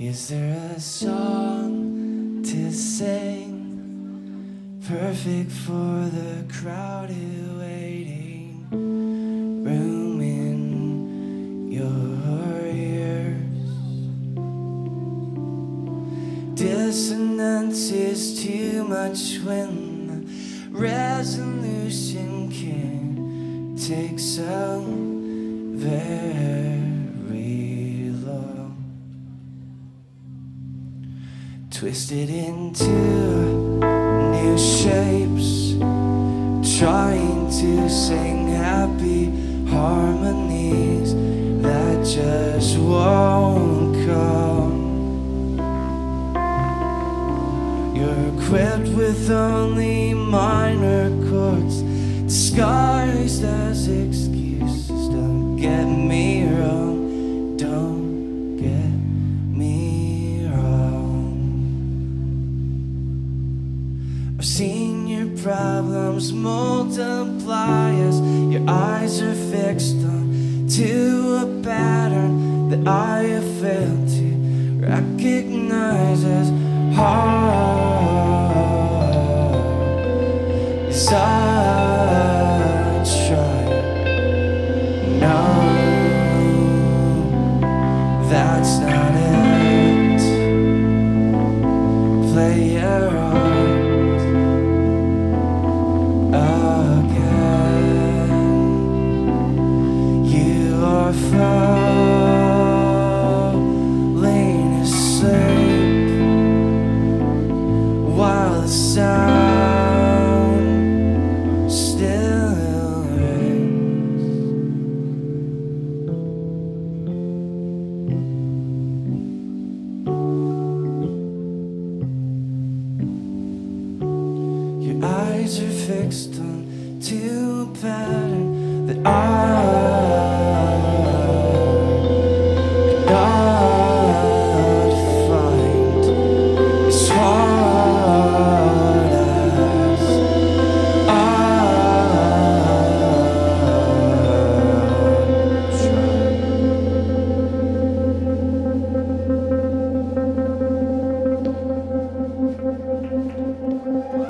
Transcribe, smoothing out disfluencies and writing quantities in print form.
Is there a song to sing, perfect for the crowded waiting room in your ears? Dissonance is too much when the resolution can take so very long. Twisted into new shapes, trying to sing happy harmonies that just won't come. You're equipped with only minor chords, disguised as excuses. Don't get me wrong, don't get me wrong. I've seen your problems multiply as your eyes are fixed on to a pattern that I have failed to recognize as hard as I try. No, that's not it. Play your heart again. You are falling asleep while the sound still rings. Your eyes are fixed on to a pattern that I